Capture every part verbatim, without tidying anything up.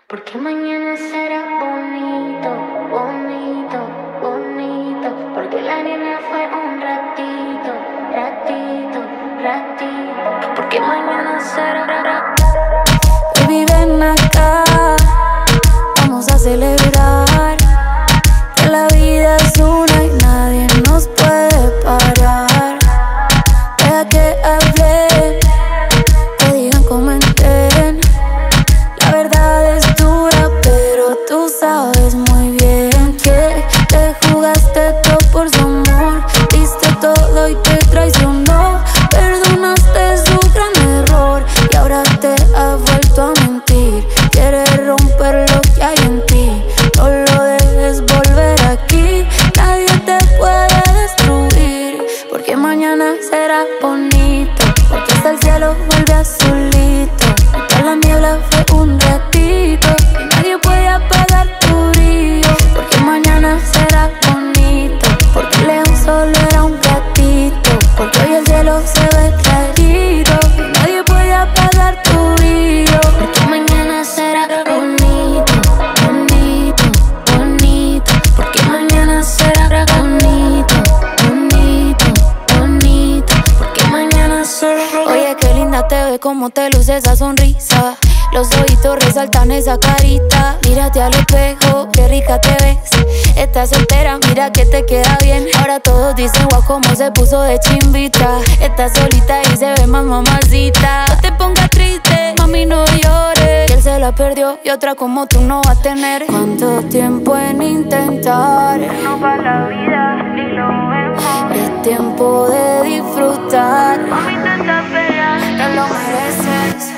Porque mañana será bonito, bonito, bonito. Porque la niña fue un ratito, ratito, ratito. Porque mañana será. Baby, ven acá, vamos a celebrar que la vida es una y nadie nos puede parar. Deja que hable, que digan, comenten. La verdad es dura, pero tú sabes muy bien que te jugaste todo por su amor. Diste todo y te traicionó. Perdonaste su gran error y ahora te ha vuelto a mentir. Quieres romper lo que hay en ti, no lo dejes volver aquí. Nadie te puede destruir, porque mañana será bonito. Porque hasta el cielo vuelve azulito. Toda la niebla fue un ratito y nadie puede apagar tu brillo. Porque mañana será bonito. Porque el león solo era un gatito. Porque hoy el cielo se ve clarito y nadie puede apagar tu brillo. Porque mañana será bonito, bonito, bonito. Porque mañana será bonito, bonito, bonito. Porque mañana será. Oye, qué linda te ve, cómo te luce esa sonrisa. Los ojitos resaltan esa carita. Mírate al espejo, qué rica te ves. Estás soltera, mira que te queda bien. Ahora todos dicen guau, cómo se puso de chimbita. Estás solita y se ve más mamacita. No te pongas triste, mami, no llores. Que él se la perdió y otra como tú no va a tener. ¿Cuánto tiempo en intentar? No va la vida, ni lo vemos. Es tiempo de disfrutar. Mami, no estás fea, Te lo mereces.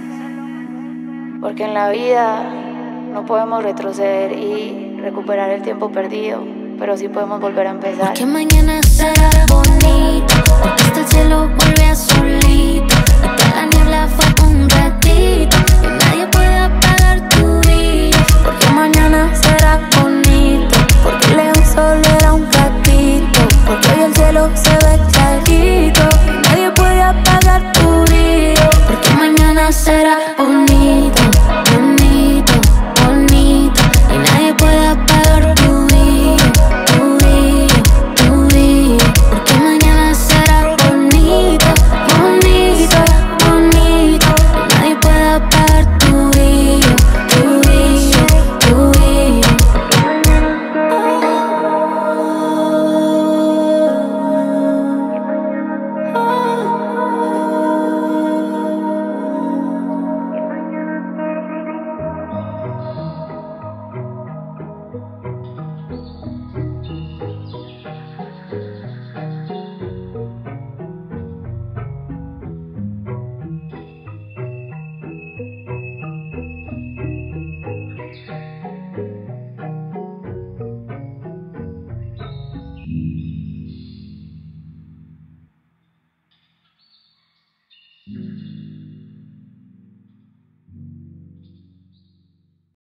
Porque en la vida no podemos retroceder y recuperar el tiempo perdido, pero sí podemos volver a empezar. Porque mañana será bonito. Porque hasta el cielo vuelve azulito. Y toda la niebla fue un ratito.